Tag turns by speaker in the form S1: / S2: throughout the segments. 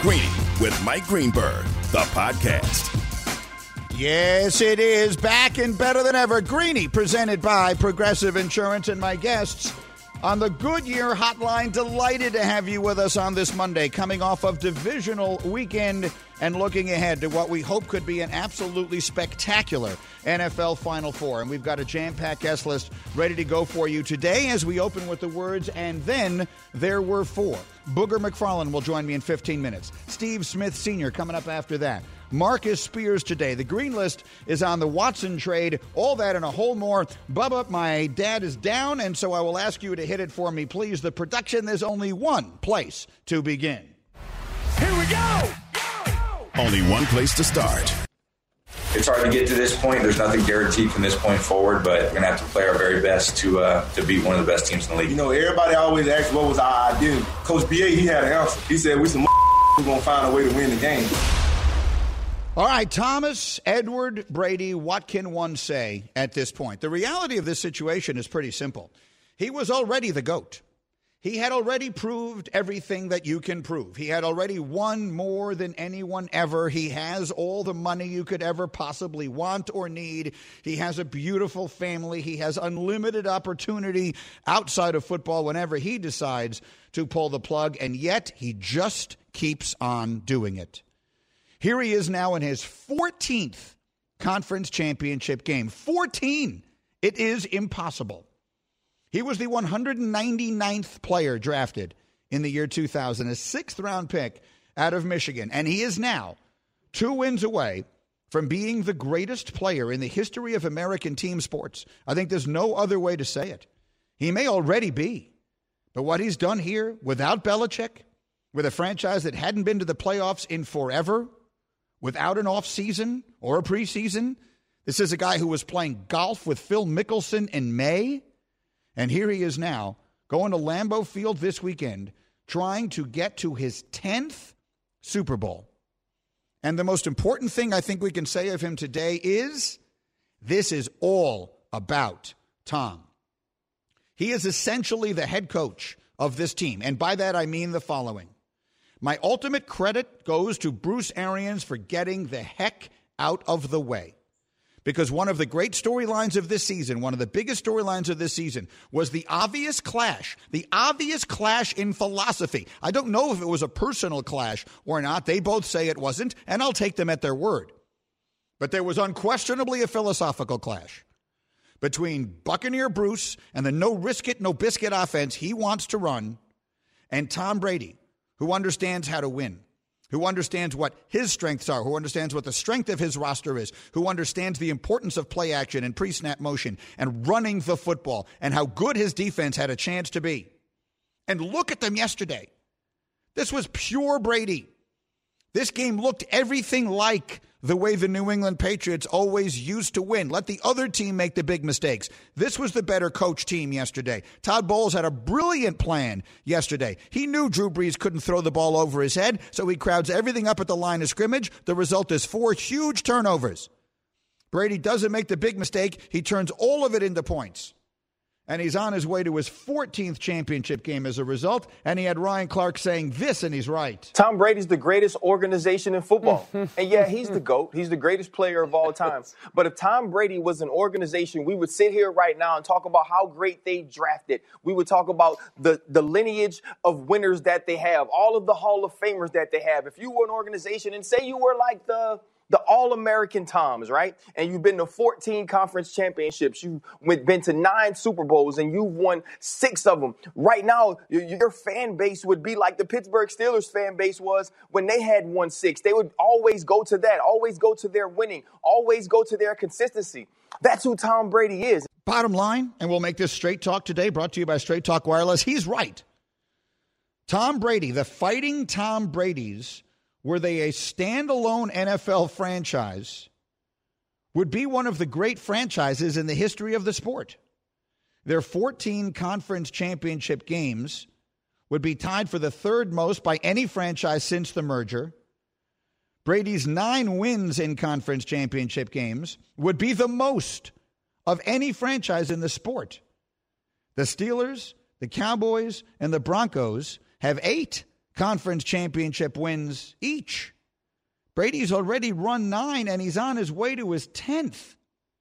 S1: Greeny with Mike Greenberg, the podcast.
S2: Yes, it is back and better than ever. Greeny, presented by Progressive Insurance, and my guests on the Goodyear Hotline. Delighted to have you with us on this Monday, coming off of divisional weekend and looking ahead to what we hope could be an absolutely spectacular NFL Final Four. And we've got a jam-packed guest list ready to go for you today as we open with the words, and then there were four. Booger McFarland will join me in 15 minutes. Steve Smith Sr. coming up after that. Marcus Spears today. The green list is on the Watson trade. All that and a whole more. Bubba, my dad is down, and so I will ask you to hit it for me, please. The production, there's only one place to begin.
S3: Here we go!
S1: Only one place to start.
S4: It's hard to get to this point. There's nothing guaranteed from this point forward, but we're going to have to play our very best to beat one of the best teams in the league.
S3: You know, everybody always asks what was our identity. Coach B.A., he had an answer. He said, we're going to find a way to win the game.
S2: All right, Thomas, Edward, Brady, what can one say at this point? The reality of this situation is pretty simple. He was already the GOAT. He had already proved everything that you can prove. He had already won more than anyone ever. He has all the money you could ever possibly want or need. He has a beautiful family. He has unlimited opportunity outside of football whenever he decides to pull the plug, and yet he just keeps on doing it. Here he is now in his 14th conference championship game. 14! It is impossible. He was the 199th player drafted in the year 2000, a sixth-round pick out of Michigan. And he is now 2 wins away from being the greatest player in the history of American team sports. I think there's no other way to say it. He may already be. But what he's done here without Belichick, with a franchise that hadn't been to the playoffs in forever, without an offseason or a preseason, this is a guy who was playing golf with Phil Mickelson in May. And here he is now, going to Lambeau Field this weekend, trying to get to his 10th Super Bowl. And the most important thing I think we can say of him today is this is all about Tom. He is essentially the head coach of this team. And by that, I mean the following. My ultimate credit goes to Bruce Arians for getting the heck out of the way. Because one of the great storylines of this season, one of the biggest storylines of this season, was the obvious clash in philosophy. I don't know if it was a personal clash or not. They both say it wasn't, and I'll take them at their word. But there was unquestionably a philosophical clash between Buccaneer Bruce and the no-risk-it, no-biscuit offense he wants to run, and Tom Brady, who understands how to win, who understands what his strengths are, who understands what the strength of his roster is, who understands the importance of play action and pre-snap motion and running the football and how good his defense had a chance to be. And look at them yesterday. This was pure Brady. This game looked everything like the way the New England Patriots always used to win. Let the other team make the big mistakes. This was the better coach team yesterday. Todd Bowles had a brilliant plan yesterday. He knew Drew Brees couldn't throw the ball over his head, so he crowds everything up at the line of scrimmage. The result is 4 huge turnovers. Brady doesn't make the big mistake. He turns all of it into points. And he's on his way to his 14th championship game as a result. And he had Ryan Clark saying this, and he's right.
S5: Tom Brady's the greatest organization in football. And yeah, he's the GOAT. He's the greatest player of all time. But if Tom Brady was an organization, we would sit here right now and talk about how great they drafted. We would talk about the lineage of winners that they have, all of the Hall of Famers that they have. If you were an organization and say you were like the All-American Toms, right? And you've been to 14 conference championships. You've been to 9 Super Bowls, and you've won 6 of them. Right now, your fan base would be like the Pittsburgh Steelers fan base was when they had won 6. They would always go to that, always go to their winning, always go to their consistency. That's who Tom Brady is.
S2: Bottom line, and we'll make this Straight Talk today, brought to you by Straight Talk Wireless. He's right. Tom Brady, the Fighting Tom Bradys, were they a standalone NFL franchise, would be one of the great franchises in the history of the sport. Their 14 conference championship games would be tied for the third most by any franchise since the merger. Brady's 9 wins in conference championship games would be the most of any franchise in the sport. The Steelers, the Cowboys, and the Broncos have 8 conference championship wins each. Brady's already run 9, and he's on his way to his 10th.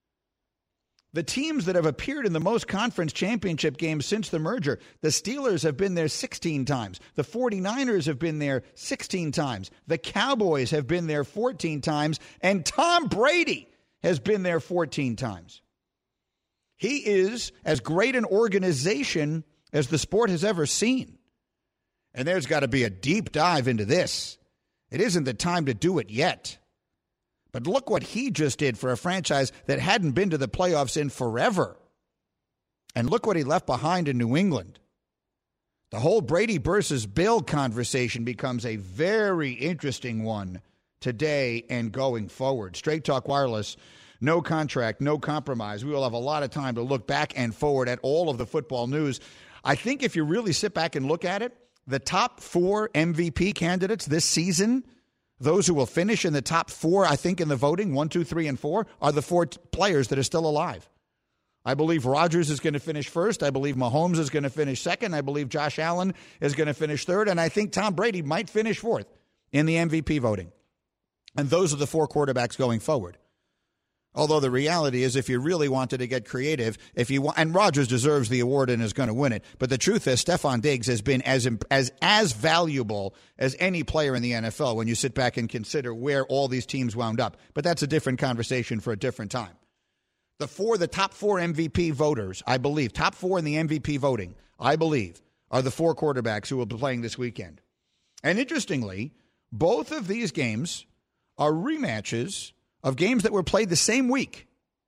S2: The teams that have appeared in the most conference championship games since the merger, the Steelers have been there 16 times. The 49ers have been there 16 times. The Cowboys have been there 14 times. And Tom Brady has been there 14 times. He is as great an organization as the sport has ever seen. And there's got to be a deep dive into this. It isn't the time to do it yet. But look what he just did for a franchise that hadn't been to the playoffs in forever. And look what he left behind in New England. The whole Brady versus Bill conversation becomes a very interesting one today and going forward. Straight Talk Wireless, no contract, no compromise. We will have a lot of time to look back and forward at all of the football news. I think if you really sit back and look at it, the top 4 MVP candidates this season, those who will finish in the top 4, I think, in the voting, 1, 2, 3, and 4, are the 4 players that are still alive. I believe Rodgers is going to finish first. I believe Mahomes is going to finish second. I believe Josh Allen is going to finish third. And I think Tom Brady might finish fourth in the MVP voting. And those are the 4 quarterbacks going forward. Although the reality is, if you really wanted to get creative, and Rodgers deserves the award and is going to win it, but the truth is, Stephon Diggs has been as valuable as any player in the NFL when you sit back and consider where all these teams wound up. But that's a different conversation for a different time. The top 4 MVP voters, I believe, top 4 in the MVP voting, I believe, are the 4 quarterbacks who will be playing this weekend. And interestingly, both of these games are rematches of games that were played the same week.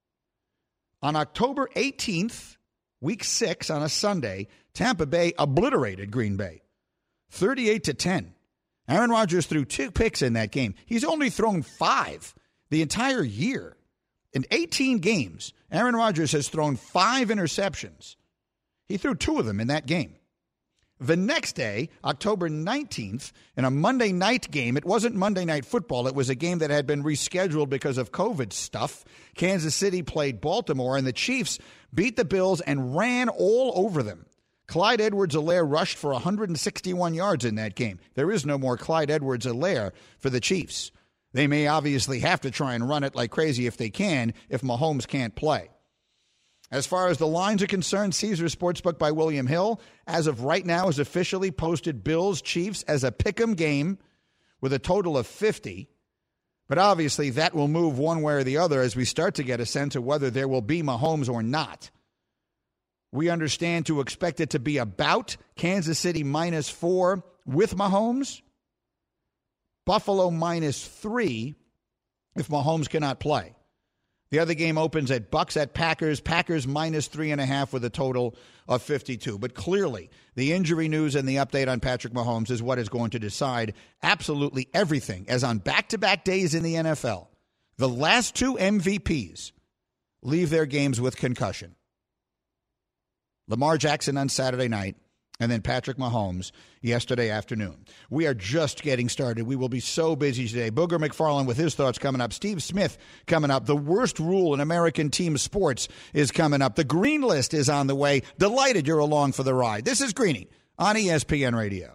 S2: On October 18th, week 6 on a Sunday, Tampa Bay obliterated Green Bay, 38-10. Aaron Rodgers threw 2 picks in that game. He's only thrown 5 the entire year. In 18 games, Aaron Rodgers has thrown 5 interceptions. He threw 2 of them in that game. The next day, October 19th, in a Monday night game, it wasn't Monday Night Football. It was a game that had been rescheduled because of COVID stuff. Kansas City played Baltimore, and the Chiefs beat the Bills and ran all over them. Clyde Edwards-Helaire rushed for 161 yards in that game. There is no more Clyde Edwards-Helaire for the Chiefs. They may obviously have to try and run it like crazy if they can, if Mahomes can't play. As far as the lines are concerned, Caesars Sportsbook by William Hill, as of right now, has officially posted Bills-Chiefs as a pick'em game with a total of 50. But obviously that will move one way or the other as we start to get a sense of whether there will be Mahomes or not. We understand to expect it to be about Kansas City -4 with Mahomes, Buffalo -3 if Mahomes cannot play. The other game opens at Bucs at Packers. Packers -3.5 with a total of 52. But clearly, the injury news and the update on Patrick Mahomes is what is going to decide absolutely everything. As on back-to-back days in the NFL, the last 2 MVPs leave their games with concussion. Lamar Jackson on Saturday night, and then Patrick Mahomes yesterday afternoon. We are just getting started. We will be so busy today. Booger McFarland with his thoughts coming up. Steve Smith coming up. The worst rule in American team sports is coming up. The Green List is on the way. Delighted you're along for the ride. This is Greeny on ESPN Radio.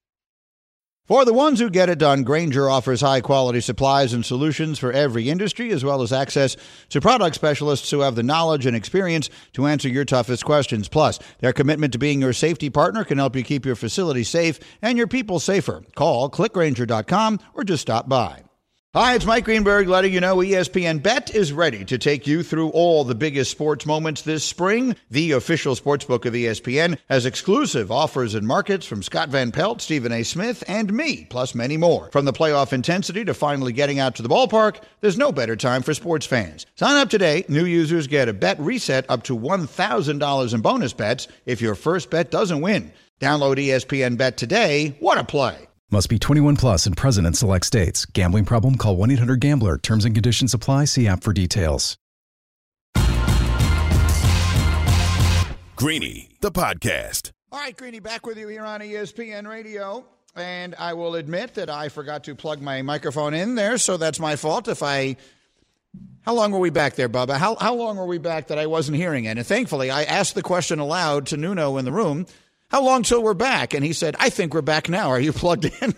S2: For the ones who get it done, Grainger offers high-quality supplies and solutions for every industry, as well as access to product specialists who have the knowledge and experience to answer your toughest questions. Plus, their commitment to being your safety partner can help you keep your facility safe and your people safer. Call clickgrainger.com or just stop by. Hi, it's Mike Greenberg letting you know ESPN Bet is ready to take you through all the biggest sports moments this spring. The official sportsbook of ESPN has exclusive offers and markets from Scott Van Pelt, Stephen A. Smith, and me, plus many more. From the playoff intensity to finally getting out to the ballpark, there's no better time for sports fans. Sign up today. New users get a bet reset up to $1,000 in bonus bets if your first bet doesn't win. Download ESPN Bet today. What a play.
S6: Must be 21 plus and present in select states. Gambling problem? Call 1-800-GAMBLER. Terms and conditions apply. See app for details.
S1: Greeny, the podcast.
S2: All right, Greeny, back with you here on ESPN Radio. And I will admit that I forgot to plug my microphone in there, so that's my fault. How long were we back there, Bubba? How long were we back that I wasn't hearing it? And thankfully, I asked the question aloud to Nuno in the room. how long till we're back? And he said, I think we're back now. Are you plugged in?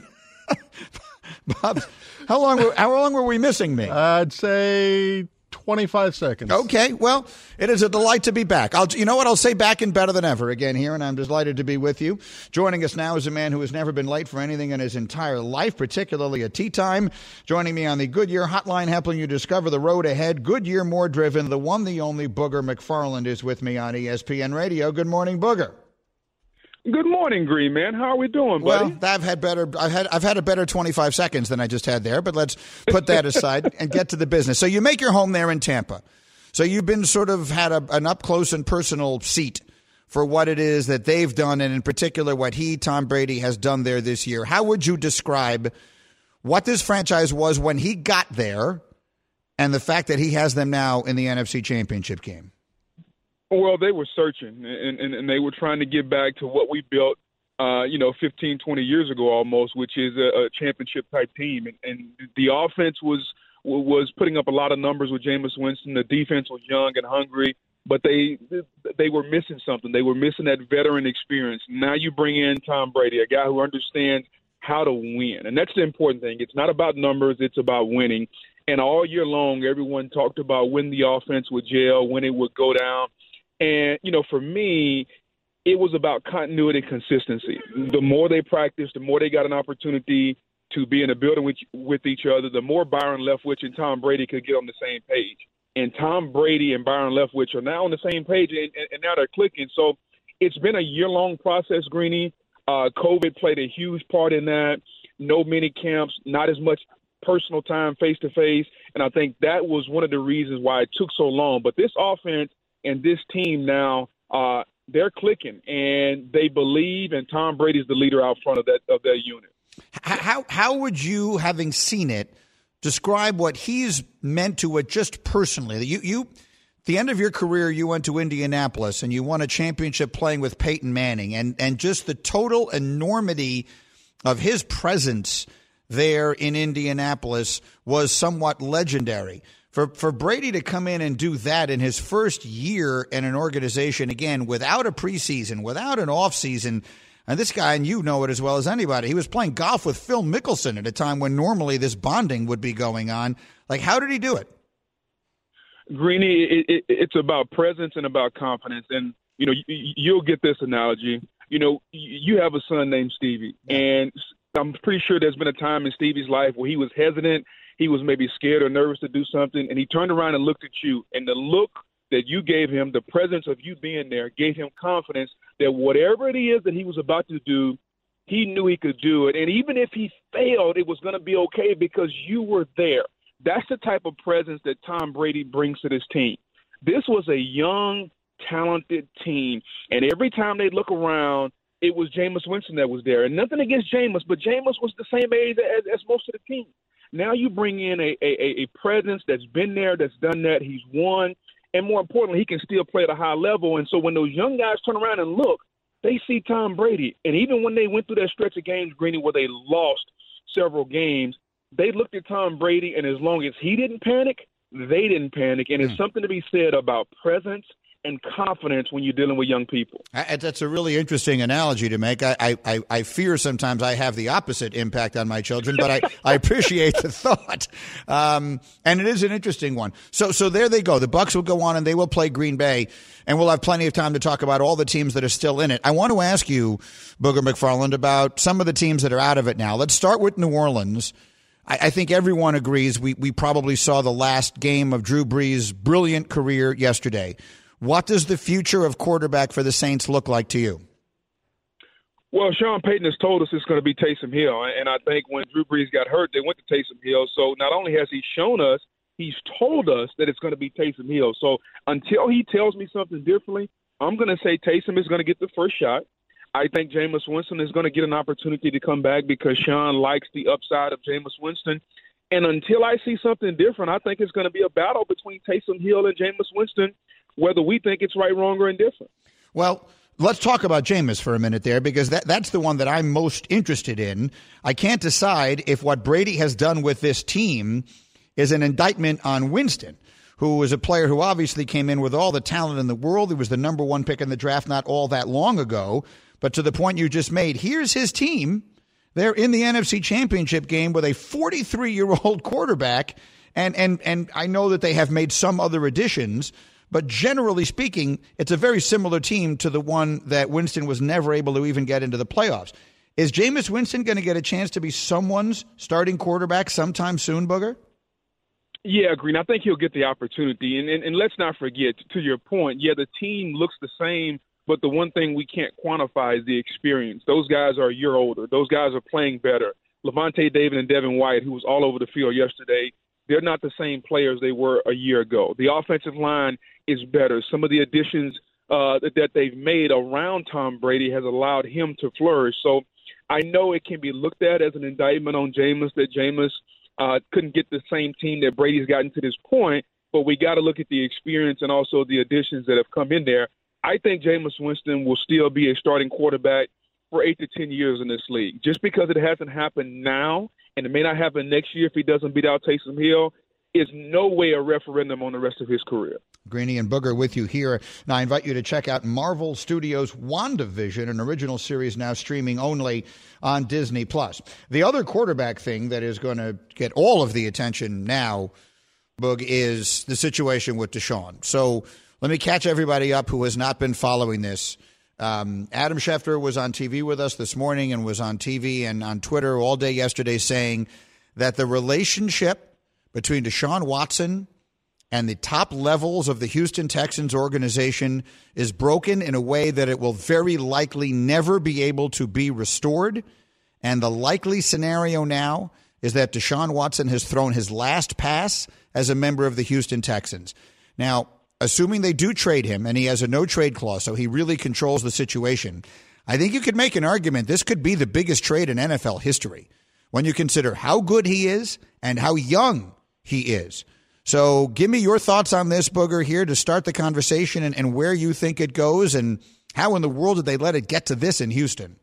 S2: Bob, how long were we missing me?
S7: I'd say 25 seconds.
S2: Okay, well, it is a delight to be back. You know what? I'll say back and better than ever again here, and I'm delighted to be with you. Joining us now is a man who has never been late for anything in his entire life, particularly at tea time. Joining me on the Goodyear Hotline, helping you discover the road ahead. Goodyear More Driven, the one, the only Booger McFarland is with me on ESPN Radio. Good morning, Booger.
S8: Good morning, Green Man. How are we doing, buddy?
S2: Well, I've had a better 25 seconds than I just had there, but let's put that aside and get to the business. So you make your home there in Tampa. So you've been sort of had an up close and personal seat for what it is that they've done, and in particular what Tom Brady, has done there this year. How would you describe what this franchise was when he got there, and the fact that he has them now in the NFC Championship game?
S8: Well, they were searching, and they were trying to get back to what we built, 15, 20 years ago almost, which is a championship-type team. And the offense was putting up a lot of numbers with Jameis Winston. The defense was young and hungry, but they were missing something. They were missing that veteran experience. Now you bring in Tom Brady, a guy who understands how to win. And that's the important thing. It's not about numbers. It's about winning. And all year long, everyone talked about when the offense would gel, when it would go down. And, for me, it was about continuity and consistency. The more they practiced, the more they got an opportunity to be in a building with each other, the more Byron Leftwich and Tom Brady could get on the same page. And Tom Brady and Byron Leftwich are now on the same page, and now they're clicking. So it's been a year-long process, Greeny. COVID played a huge part in that. No mini camps, not as much personal time face-to-face. And I think that was one of the reasons why it took so long. But this offense and this team now, they're clicking, and they believe, and Tom Brady's the leader out front of that unit.
S2: How would you, having seen it, describe what he's meant to it just personally? You, the end of your career, you went to Indianapolis, and you won a championship playing with Peyton Manning, and just the total enormity of his presence there in Indianapolis was somewhat legendary. For Brady to come in and do that in his first year in an organization, again, without a preseason, without an offseason, and this guy, and you know it as well as anybody, he was playing golf with Phil Mickelson at a time when normally this bonding would be going on. Like, how did he do it?
S8: Greeny, it's about presence and about confidence. And, you'll get this analogy. You have a son named Stevie, and I'm pretty sure there's been a time in Stevie's life where he was hesitant. He was maybe scared or nervous to do something, and he turned around and looked at you. And the look that you gave him, the presence of you being there, gave him confidence that whatever it is that he was about to do, he knew he could do it. And even if he failed, it was going to be okay because you were there. That's the type of presence that Tom Brady brings to this team. This was a young, talented team, and every time they look around, it was Jameis Winston that was there. And nothing against Jameis, but Jameis was the same age as most of the team. Now you bring in a presence that's been there, that's done that, he's won, and more importantly, he can still play at a high level. And so when those young guys turn around and look, they see Tom Brady. And even when they went through that stretch of games, Greeny, where they lost several games, they looked at Tom Brady, and as long as he didn't panic, they didn't panic. And it's something to be said about presence and confidence when you're dealing with young people. That's
S2: a really interesting analogy to make. I fear sometimes I have the opposite impact on my children, but I appreciate the thought. And it is an interesting one. So there they go. The Bucs will go on and they will play Green Bay, and we'll have plenty of time to talk about all the teams that are still in it. I want to ask you, Booger McFarland, about some of the teams that are out of it now. Let's start with New Orleans. I think everyone agrees we probably saw the last game of Drew Brees' brilliant career yesterday. What does the future of quarterback for the Saints look like to you?
S8: Well, Sean Payton has told us it's going to be Taysom Hill, and I think when Drew Brees got hurt, they went to Taysom Hill. So not only has he shown us, he's told us that it's going to be Taysom Hill. So until he tells me something differently, I'm going to say Taysom is going to get the first shot. I think Jameis Winston is going to get an opportunity to come back because Sean likes the upside of Jameis Winston. And until I see something different, I think it's going to be a battle between Taysom Hill and Jameis Winston, whether we think it's right, wrong, or indifferent.
S2: Well, let's talk about Jameis for a minute there, because that's the one that I'm most interested in. I can't decide if what Brady has done with this team is an indictment on Winston, who was a player who obviously came in with all the talent in the world. He was the number one pick in the draft not all that long ago. But to the point you just made, here's his team. They're in the NFC Championship game with a 43-year-old quarterback. And I know that they have made some other additions, but generally speaking, it's a very similar team to the one that Winston was never able to even get into the playoffs. Is Jameis Winston going to get a chance to be someone's starting quarterback sometime soon, Booger?
S8: Yeah, Green. I think he'll get the opportunity. And let's not forget, to your point, yeah, the team looks the same, but the one thing we can't quantify is the experience. Those guys are a year older. Those guys are playing better. Levante David and Devin White, who was all over the field yesterday, they're not the same players they were a year ago. The offensive line is better. Some of the additions that they've made around Tom Brady has allowed him to flourish. So I know it can be looked at as an indictment on Jameis, that Jameis couldn't get the same team that Brady's gotten to this point, but we got to look at the experience and also the additions that have come in there. I think Jameis Winston will still be a starting quarterback for 8 to 10 years in this league. Just because it hasn't happened now, and it may not happen next year if he doesn't beat out Taysom Hill, is no way a referendum on the rest of his career.
S2: Greeny and Booger with you here. Now, I invite you to check out Marvel Studios' WandaVision, an original series now streaming only on Disney+. The other quarterback thing that is going to get all of the attention now, Boog, is the situation with Deshaun. So let me catch everybody up who has not been following this. Adam Schefter was on TV with us this morning and was on TV and on Twitter all day yesterday saying that the relationship between Deshaun Watson and the top levels of the Houston Texans organization is broken in a way that it will very likely never be able to be restored. And the likely scenario now is that Deshaun Watson has thrown his last pass as a member of the Houston Texans. Now, assuming they do trade him and he has a no-trade clause, so he really controls the situation, I think you could make an argument this could be the biggest trade in NFL history when you consider how good he is and how young he is. So give me your thoughts on this, Booger, here to start the conversation and where you think it goes and how in the world did they let it get to this in Houston?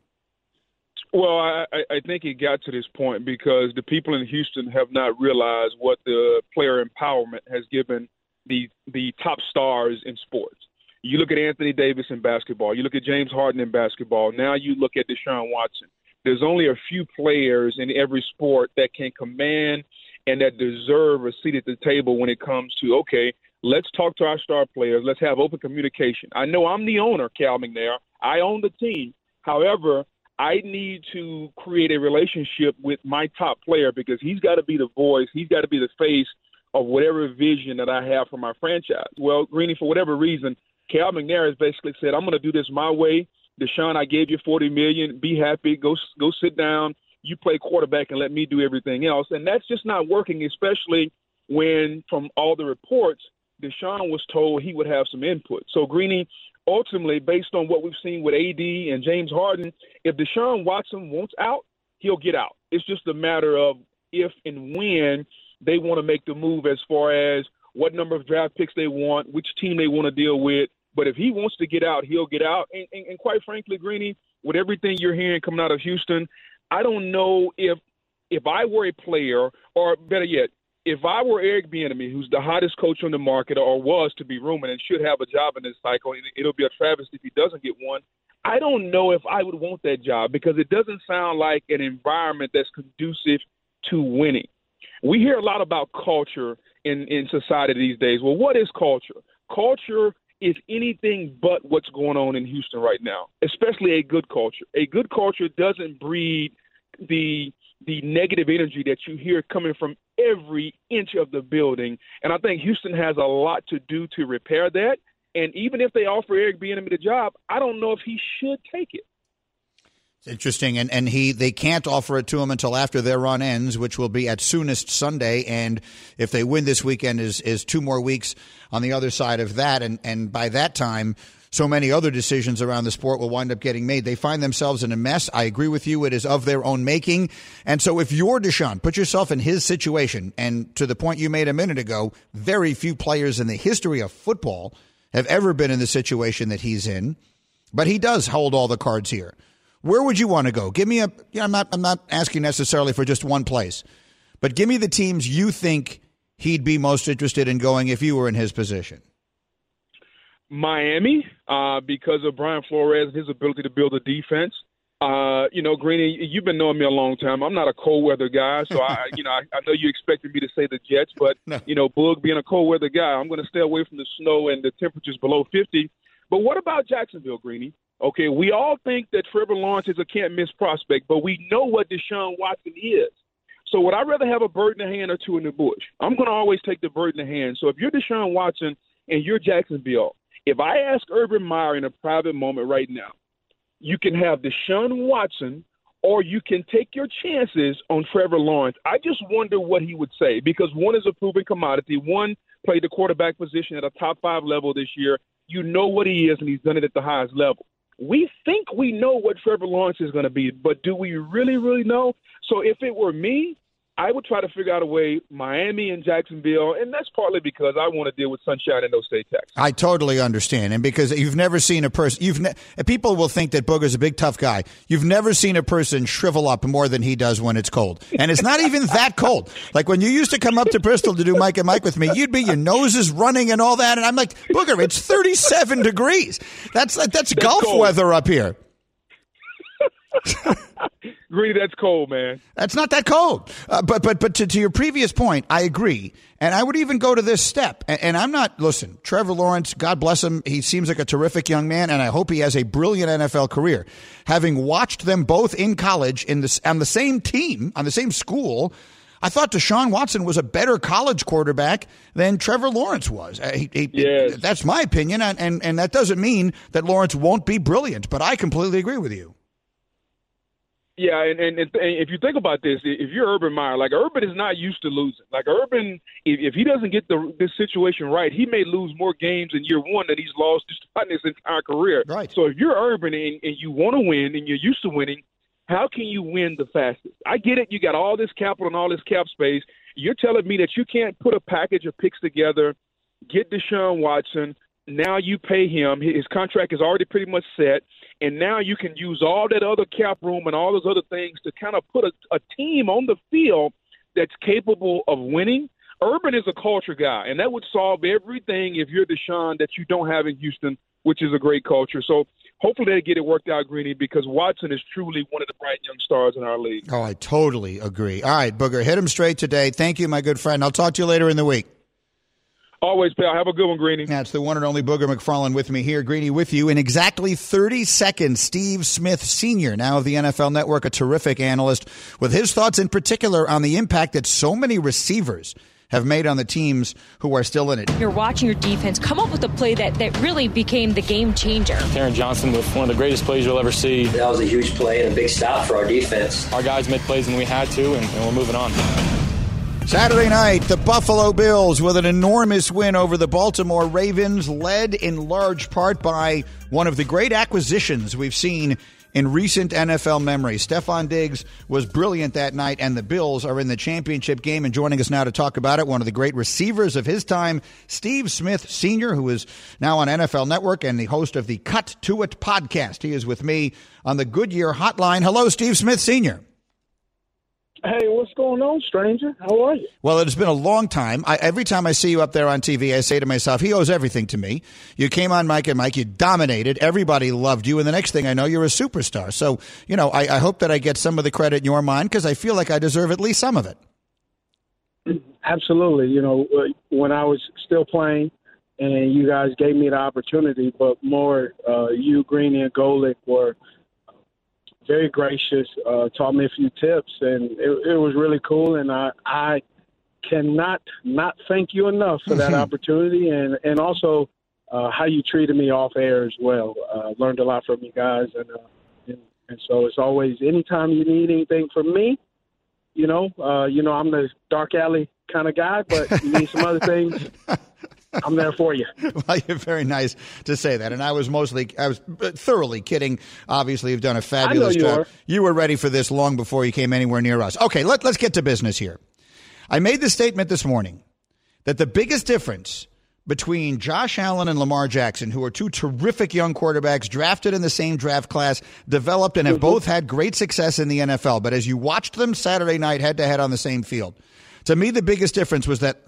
S8: Well, I think it got to this point because the people in Houston have not realized what the player empowerment has given the top stars in sports. You look at Anthony Davis in basketball. You look at James Harden in basketball. Now you look at Deshaun Watson. There's only a few players in every sport that can command and that deserve a seat at the table when it comes to, okay, let's talk to our star players. Let's have open communication. I know I'm the owner, Cal McNair. I own the team. However, I need to create a relationship with my top player because he's got to be the voice. He's got to be the face of whatever vision that I have for my franchise. Well, Greeny, for whatever reason, Cal McNair has basically said, I'm going to do this my way. Deshaun, I gave you $40 million. Be happy. Go sit down. You play quarterback and let me do everything else. And that's just not working, especially when, from all the reports, Deshaun was told he would have some input. So, Greeny, ultimately, based on what we've seen with AD and James Harden, if Deshaun Watson wants out, he'll get out. It's just a matter of if and when they want to make the move as far as what number of draft picks they want, which team they want to deal with. But if he wants to get out, he'll get out. And quite frankly, Greeny, with everything you're hearing coming out of Houston, I don't know if I were a player, or better yet, if I were Eric Bieniemy, who's the hottest coach on the market or was to be rumored and should have a job in this cycle, it'll be a travesty if he doesn't get one. I don't know if I would want that job because it doesn't sound like an environment that's conducive to winning. We hear a lot about culture in society these days. Well, what is culture? Culture is anything but what's going on in Houston right now, especially a good culture. A good culture doesn't breed the negative energy that you hear coming from every inch of the building. And I think Houston has a lot to do to repair that. And even if they offer Eric Bieniemy the job, I don't know if he should take it.
S2: It's interesting, and they can't offer it to him until after their run ends, which will be at soonest Sunday. And if they win this weekend, is 2 more weeks on the other side of that. And by that time, so many other decisions around the sport will wind up getting made. They find themselves in a mess. I agree with you. It is of their own making. And so if you're Deshaun, put yourself in his situation. And to the point you made a minute ago, very few players in the history of football have ever been in the situation that he's in. But he does hold all the cards here. Where would you want to go? Give me I'm not asking necessarily for just one place, but give me the teams you think he'd be most interested in going if you were in his position.
S8: Miami, because of Brian Flores and his ability to build a defense. Greeny, you've been knowing me a long time. I'm not a cold weather guy, so I know you expected me to say the Jets, but
S2: no.
S8: Boog being a cold weather guy, I'm going to stay away from the snow and the temperatures below 50. But what about Jacksonville, Greeny? Okay, we all think that Trevor Lawrence is a can't-miss prospect, but we know what Deshaun Watson is. So would I rather have a bird in the hand or two in the bush? I'm going to always take the bird in the hand. So if you're Deshaun Watson and you're Jacksonville, if I ask Urban Meyer in a private moment right now, you can have Deshaun Watson or you can take your chances on Trevor Lawrence. I just wonder what he would say, because one is a proven commodity. One played the quarterback position at a top 5 level this year. You know what he is, and he's done it at the highest level. We think we know what Trevor Lawrence is going to be, but do we really, really know? So if it were me, I would try to figure out a way, Miami and Jacksonville, and that's partly because I want to deal with sunshine in those state taxes.
S2: I totally understand, and because you've never seen a person, people will think that Booger's a big tough guy. You've never seen a person shrivel up more than he does when it's cold, and it's not even that cold. Like when you used to come up to Bristol to do Mike and Mike with me, your nose is running and all that, and I'm like, Booger, it's 37 degrees. That's Gulf
S8: cold
S2: weather up here.
S8: Greeny, that's cold, man.
S2: That's not that cold. But to your previous point, I agree. And I would even go to this step. And I'm not, listen, Trevor Lawrence, God bless him. He seems like a terrific young man, and I hope he has a brilliant NFL career. Having watched them both in college on the same team, on the same school, I thought Deshaun Watson was a better college quarterback than Trevor Lawrence was.
S8: Yes.
S2: That's my opinion. And that doesn't mean that Lawrence won't be brilliant, but I completely agree with you.
S8: Yeah, and if you think about this, if you're Urban Meyer, like Urban is not used to losing. Like Urban, if he doesn't get this situation right, he may lose more games in year one than he's lost just in his entire career.
S2: Right.
S8: So if you're Urban and you want to win and you're used to winning, how can you win the fastest? I get it. You got all this capital and all this cap space. You're telling me that you can't put a package of picks together, get Deshaun Watson. Now you pay him. His contract is already pretty much set. And now you can use all that other cap room and all those other things to kind of put a team on the field that's capable of winning. Urban is a culture guy, and that would solve everything if you're Deshaun that you don't have in Houston, which is a great culture. So hopefully they get it worked out, Greeny, because Watson is truly one of the bright young stars in our league.
S2: Oh, I totally agree. All right, Booger, hit him straight today. Thank you, my good friend. I'll talk to you later in the week.
S8: Always, pal. Have a good one, Greeny.
S2: That's the one and only Booger McFarland with me here. Greeny with you in exactly 30 seconds. Steve Smith Sr., now of the NFL Network, a terrific analyst, with his thoughts in particular on the impact that so many receivers have made on the teams who are still in it.
S9: You're watching your defense come up with a play that really became the game changer.
S10: Taron Johnson with one of the greatest plays you'll ever see.
S11: That was a huge play and a big stop for our defense.
S10: Our guys made plays when we had to, and we're moving on.
S2: Saturday night, the Buffalo Bills with an enormous win over the Baltimore Ravens, led in large part by one of the great acquisitions we've seen in recent NFL memory. Stephon Diggs was brilliant that night, and the Bills are in the championship game. And joining us now to talk about it, one of the great receivers of his time, Steve Smith Sr., who is now on NFL Network and the host of the Cut to It podcast. He is with me on the Goodyear Hotline. Hello, Steve Smith Sr.
S12: Hey, what's going on, stranger? How are you?
S2: Well, it has been a long time. Every time I see you up there on TV, I say to myself, he owes everything to me. You came on Mike and Mike. You dominated. Everybody loved you. And the next thing I know, you're a superstar. So, I hope that I get some of the credit in your mind because I feel like I deserve at least some of it.
S12: Absolutely. When I was still playing and you guys gave me the opportunity, but more you, Greeny, and Golick were very gracious, taught me a few tips, and it was really cool. And I cannot not thank you enough for that opportunity, and also how you treated me off air as well. Learned a lot from you guys, and so it's always anytime you need anything from me, I'm the dark alley kind of guy, but you need some other things. I'm there for you.
S2: Well, you're very nice to say that. And I was thoroughly kidding. Obviously, you've done a fabulous job. You were ready for this long before you came anywhere near us. Okay, let's get to business here. I made the statement this morning that the biggest difference between Josh Allen and Lamar Jackson, who are two terrific young quarterbacks drafted in the same draft class, developed and have both had great success in the NFL. But as you watched them Saturday night head-to-head on the same field, to me the biggest difference was that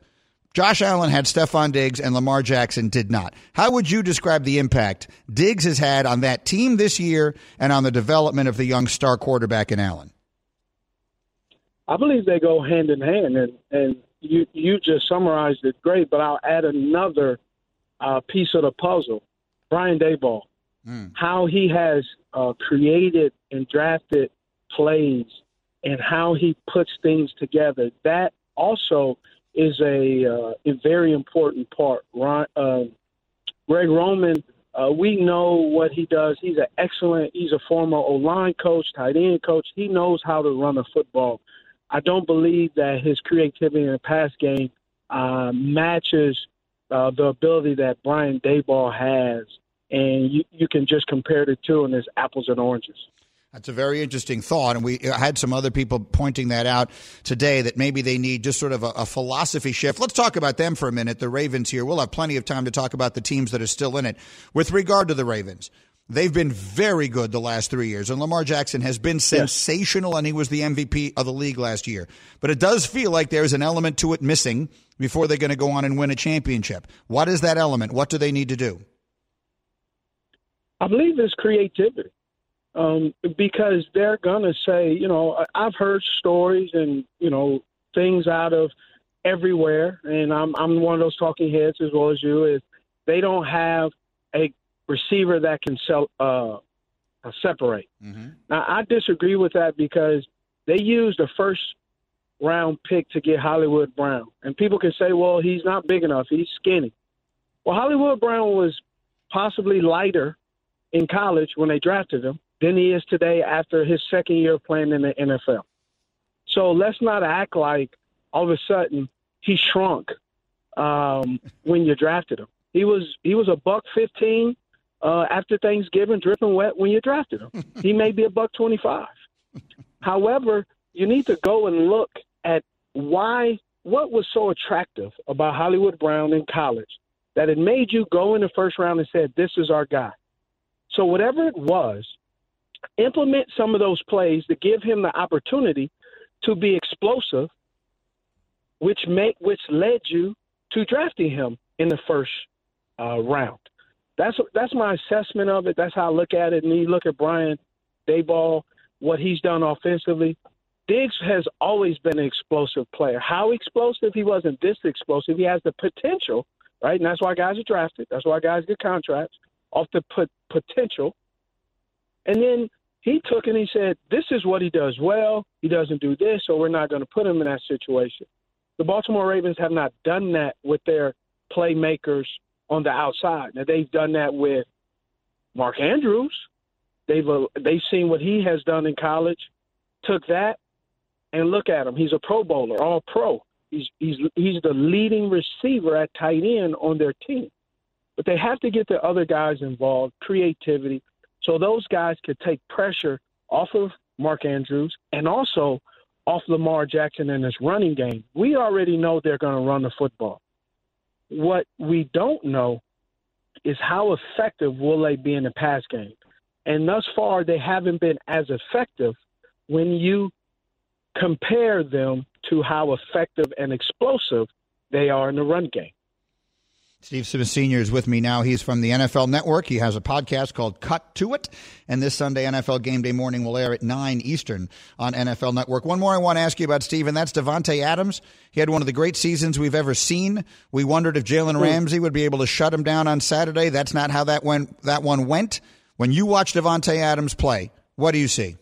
S2: Josh Allen had Stephon Diggs and Lamar Jackson did not. How would you describe the impact Diggs has had on that team this year and on the development of the young star quarterback in Allen?
S12: I believe they go hand in hand, and you just summarized it great, but I'll add another piece of the puzzle. Brian Daboll, how he has created and drafted plays and how he puts things together, that also is a very important part. Greg Roman, we know what he does. He's he's a former O-line coach, tight end coach. He knows how to run a football. I don't believe that his creativity in the pass game matches the ability that Brian Daboll has. And you can just compare the two, and there's apples and oranges.
S2: That's a very interesting thought, and we had some other people pointing that out today, that maybe they need just sort of a philosophy shift. Let's talk about them for a minute, the Ravens here. We'll have plenty of time to talk about the teams that are still in it. With regard to the Ravens, they've been very good the last 3 years, and Lamar Jackson has been sensational, and he was the MVP of the league last year. But it does feel like there's an element to it missing before they're going to go on and win a championship. What is that element? What do they need to do?
S12: I believe it's creativity. Because they're going to say, I've heard stories and, things out of everywhere, and I'm one of those talking heads as well as you, is they don't have a receiver that can separate. Mm-hmm. Now, I disagree with that because they used a first-round pick to get Hollywood Brown. And people can say, well, he's not big enough. He's skinny. Well, Hollywood Brown was possibly lighter in college when they drafted him than he is today after his second year playing in the NFL. So let's not act like all of a sudden he shrunk when you drafted him. He was $115 after Thanksgiving, dripping wet when you drafted him. He may be $125. However, you need to go and look at what was so attractive about Hollywood Brown in college that it made you go in the first round and said, this is our guy. So whatever it was, implement some of those plays to give him the opportunity to be explosive, which led you to drafting him in the first round. That's my assessment of it. That's how I look at it. And you look at Brian Daboll, what he's done offensively. Diggs has always been an explosive player. How explosive? He wasn't this explosive. He has the potential, right? And that's why guys are drafted. That's why guys get contracts off the potential. And then he took and he said, this is what he does well. He doesn't do this, so we're not going to put him in that situation. The Baltimore Ravens have not done that with their playmakers on the outside. Now, they've done that with Mark Andrews. They've seen what he has done in college, took that, and look at him. He's a Pro Bowler, all pro. He's the leading receiver at tight end on their team. But they have to get the other guys involved, creativity, so those guys could take pressure off of Mark Andrews and also off Lamar Jackson in his running game. We already know they're going to run the football. What we don't know is how effective will they be in the pass game. And thus far, they haven't been as effective when you compare them to how effective and explosive they are in the run game.
S2: Steve Simmons Sr. is with me now. He's from the NFL Network. He has a podcast called Cut to It. And this Sunday, NFL Game Day Morning will air at 9 Eastern on NFL Network. One more I want to ask you about, Steve, and that's Davante Adams. He had one of the great seasons we've ever seen. We wondered if Jalen Ramsey would be able to shut him down on Saturday. That's not how that one went. When you watch Davante Adams play, what do you see?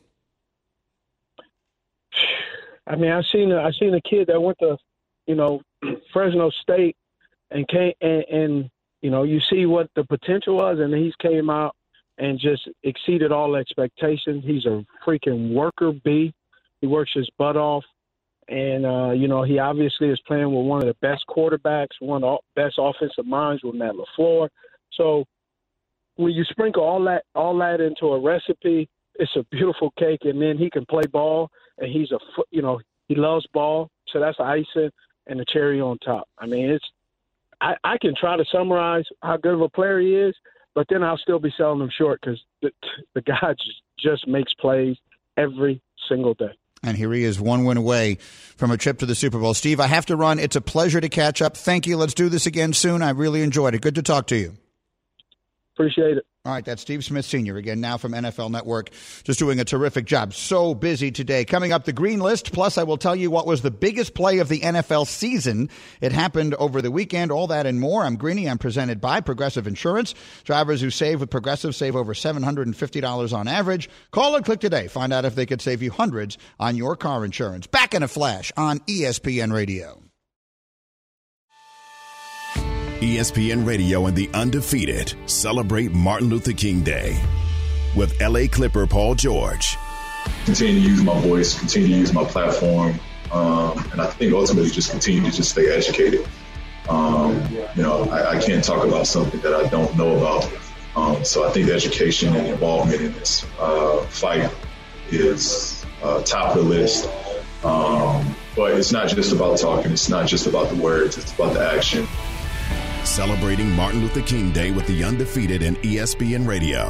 S12: I mean, I've seen a kid that went to, Fresno State and came and you see what the potential was, and he's came out and just exceeded all expectations. He's a freaking worker bee. He works his butt off, and he obviously is playing with one of the best quarterbacks, one of the best offensive minds with Matt LaFleur. So when you sprinkle all that into a recipe, it's a beautiful cake. And then he can play ball, and he loves ball, so that's the icing and the cherry on top. I mean, I can try to summarize how good of a player he is, but then I'll still be selling him short because the guy just makes plays every single day.
S2: And here he is, one win away from a trip to the Super Bowl. Steve, I have to run. It's a pleasure to catch up. Thank you. Let's do this again soon. I really enjoyed it. Good to talk to you.
S12: Appreciate it.
S2: All right, that's Steve Smith Sr., again, now from NFL Network, just doing a terrific job. So busy today. Coming up, the Green List, plus I will tell you what was the biggest play of the NFL season. It happened over the weekend, all that and more. I'm Greeny. I'm presented by Progressive Insurance. Drivers who save with Progressive save over $750 on average. Call and click today. Find out if they could save you hundreds on your car insurance. Back in a flash on ESPN Radio.
S1: ESPN Radio and the Undefeated celebrate Martin Luther King Day with LA Clipper Paul George.
S13: Continue to use my voice, continue to use my platform, and I think ultimately just continue to just stay educated. I can't talk about something that I don't know about. So I think education and involvement in this fight is top of the list. But it's not just about talking. It's not just about the words. It's about the action.
S1: Celebrating Martin Luther King Day with the Undefeated and ESPN Radio.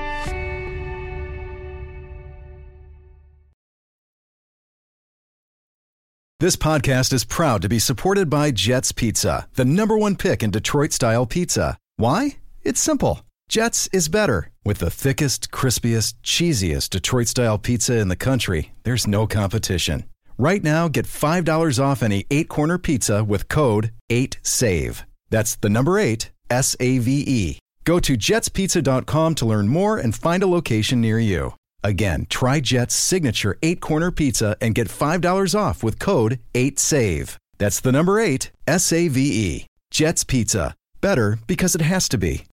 S6: This podcast is proud to be supported by Jets Pizza, the #1 pick in Detroit-style pizza. Why? It's simple. Jets is better. With the thickest, crispiest, cheesiest Detroit-style pizza in the country, there's no competition. Right now, get $5 off any 8-corner pizza with code 8SAVE. That's the number 8, SAVE. Go to jetspizza.com to learn more and find a location near you. Again, try Jet's signature 8-corner pizza and get $5 off with code 8SAVE. That's the number 8, SAVE. Jet's Pizza. Better because it has to be.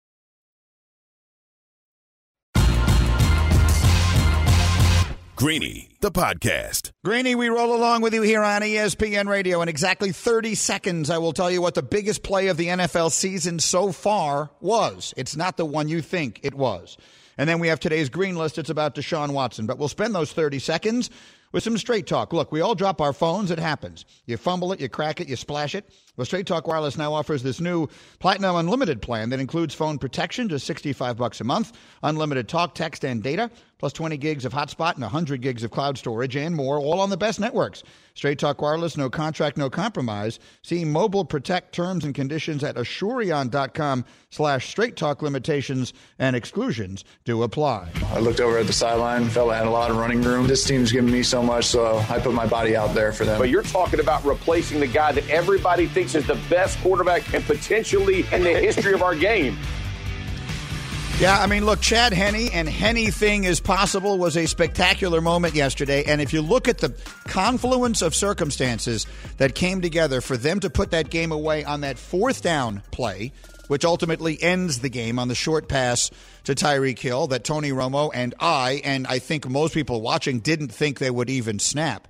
S1: Greeny, the podcast.
S2: Greeny, we roll along with you here on ESPN Radio. In exactly 30 seconds, I will tell you what the biggest play of the NFL season so far was. It's not the one you think it was. And then we have today's Green List. It's about Deshaun Watson. But we'll spend those 30 seconds with some Straight Talk. Look, we all drop our phones. It happens. You fumble it, you crack it, you splash it. Well, Straight Talk Wireless now offers this new Platinum Unlimited plan that includes phone protection, just $65 a month, unlimited talk, text, and data, plus 20 gigs of hotspot and 100 gigs of cloud storage and more, all on the best networks. Straight Talk Wireless, no contract, no compromise. See Mobile Protect terms and conditions at Asurion.com/Straight Talk. Limitations and exclusions do apply.
S14: I looked over at the sideline, felt I had a lot of running room. This team's given me so much, so I put my body out there for them.
S5: But you're talking about replacing the guy that everybody thinks is the best quarterback and potentially in the history of our game.
S2: Yeah, I mean, look, Chad Henne and Anything is Possible was a spectacular moment yesterday. And if you look at the confluence of circumstances that came together for them to put that game away on that 4th down play, which ultimately ends the game on the short pass to Tyreek Hill that Tony Romo and I think most people watching didn't think they would even snap.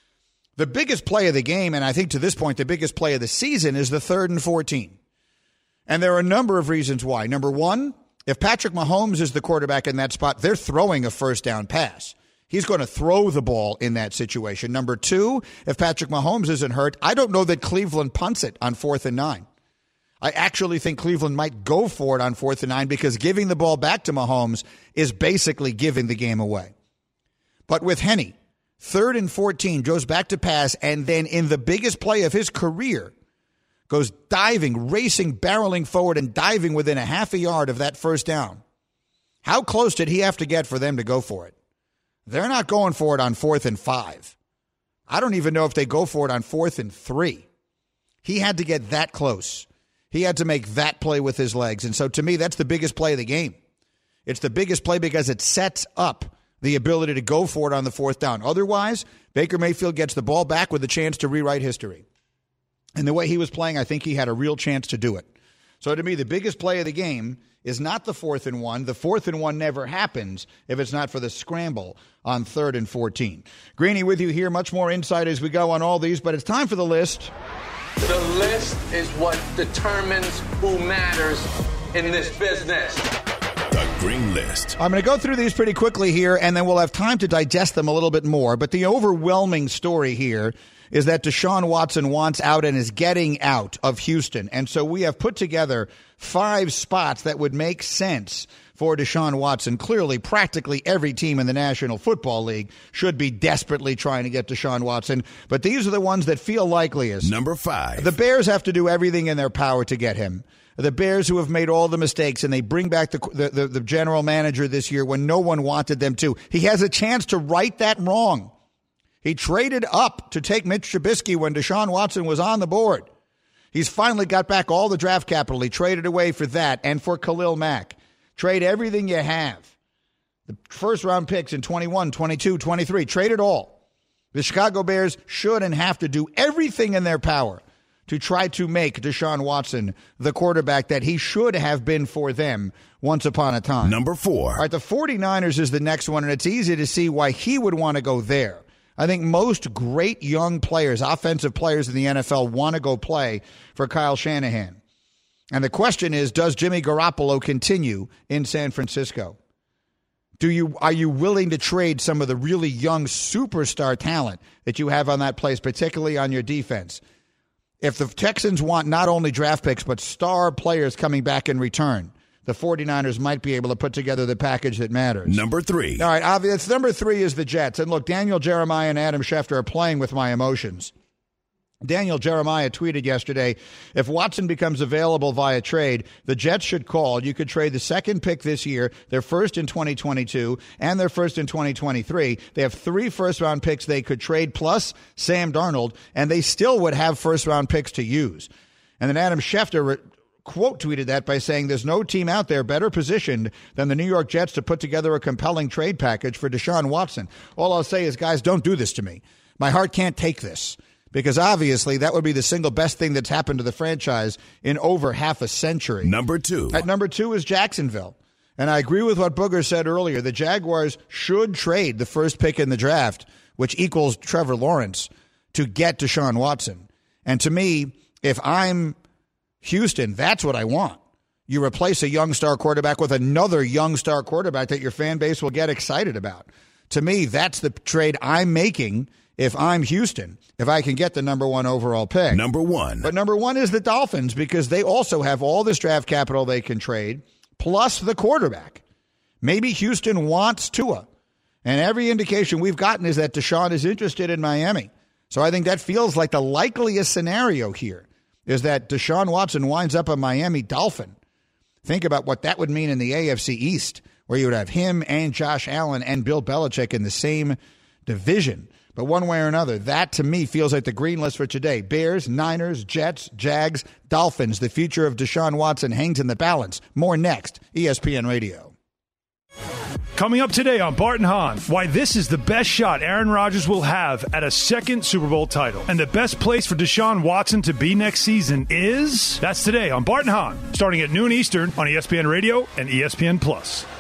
S2: The biggest play of the game, and I think to this point the biggest play of the season, is the 3rd and 14. And there are a number of reasons why. Number one, if Patrick Mahomes is the quarterback in that spot, they're throwing a first down pass. He's going to throw the ball in that situation. Number two, if Patrick Mahomes isn't hurt, I don't know that Cleveland punts it on 4th and 9. I actually think Cleveland might go for it on 4th and 9 because giving the ball back to Mahomes is basically giving the game away. But with Henne, 3rd and 14, goes back to pass, and then in the biggest play of his career, goes diving, racing, barreling forward, and diving within a half a yard of that first down. How close did he have to get for them to go for it? They're not going for it on 4th and 5. I don't even know if they go for it on 4th and 3. He had to get that close. He had to make that play with his legs. And so to me, that's the biggest play of the game. It's the biggest play because it sets up the ability to go for it on the 4th down. Otherwise, Baker Mayfield gets the ball back with a chance to rewrite history. And the way he was playing, I think he had a real chance to do it. So to me, the biggest play of the game is not the 4th and 1. The 4th and 1 never happens if it's not for the scramble on 3rd and 14. Greeny with you here. Much more insight as we go on all these, but it's time for the list.
S15: The list is what determines who matters in this business.
S1: The Green List.
S2: I'm going to go through these pretty quickly here, and then we'll have time to digest them a little bit more. But the overwhelming story here is that Deshaun Watson wants out and is getting out of Houston. And so we have put together 5 spots that would make sense for Deshaun Watson. Clearly, practically every team in the National Football League should be desperately trying to get Deshaun Watson, but these are the ones that feel likeliest.
S1: Number 5.
S2: The Bears have to do everything in their power to get him. The Bears, who have made all the mistakes, and they bring back the general manager this year when no one wanted them to. He has a chance to right that wrong. He traded up to take Mitch Trubisky when Deshaun Watson was on the board. He's finally got back all the draft capital. He traded away for that and for Khalil Mack. Trade everything you have. The first-round picks in 21, 22, 23. Trade it all. The Chicago Bears should and have to do everything in their power to try to make Deshaun Watson the quarterback that he should have been for them once upon a time.
S1: Number 4.
S2: All right, the 49ers is the next one, and it's easy to see why he would want to go there. I think most great young players, offensive players in the NFL, want to go play for Kyle Shanahan. And the question is, does Jimmy Garoppolo continue in San Francisco? Are you willing to trade some of the really young superstar talent that you have on that place, particularly on your defense? If the Texans want not only draft picks, but star players coming back in return, the 49ers might be able to put together the package that matters.
S1: Number 3.
S2: All right, obvious. Number 3 is the Jets. And look, Daniel Jeremiah and Adam Schefter are playing with my emotions. Daniel Jeremiah tweeted yesterday, if Watson becomes available via trade, the Jets should call. You could trade the second pick this year, their first in 2022, and their first in 2023. They have 3 first-round picks they could trade, plus Sam Darnold, and they still would have first-round picks to use. And then Adam Schefter quote tweeted that by saying there's no team out there better positioned than the New York Jets to put together a compelling trade package for Deshaun Watson. All I'll say is, guys, don't do this to me. My heart can't take this. Because obviously that would be the single best thing that's happened to the franchise in over half a century.
S1: Number 2.
S2: At number 2 is Jacksonville. And I agree with what Booger said earlier. The Jaguars should trade the first pick in the draft, which equals Trevor Lawrence, to get Deshaun Watson. And to me, if I'm Houston, that's what I want. You replace a young star quarterback with another young star quarterback that your fan base will get excited about. To me, that's the trade I'm making if I'm Houston, if I can get the number 1 overall pick.
S1: Number 1.
S2: But number 1 is the Dolphins, because they also have all this draft capital they can trade, plus the quarterback. Maybe Houston wants Tua. And every indication we've gotten is that Deshaun is interested in Miami. So I think that feels like the likeliest scenario here, is that Deshaun Watson winds up a Miami Dolphin. Think about what that would mean in the AFC East, where you would have him and Josh Allen and Bill Belichick in the same division. But one way or another, that to me feels like the green list for today. Bears, Niners, Jets, Jags, Dolphins. The future of Deshaun Watson hangs in the balance. More next. ESPN Radio.
S16: Coming up today on Bart and Hahn, why this is the best shot Aaron Rodgers will have at a second Super Bowl title. And the best place for Deshaun Watson to be next season is? That's today on Bart and Hahn, starting at noon Eastern on ESPN Radio and ESPN Plus.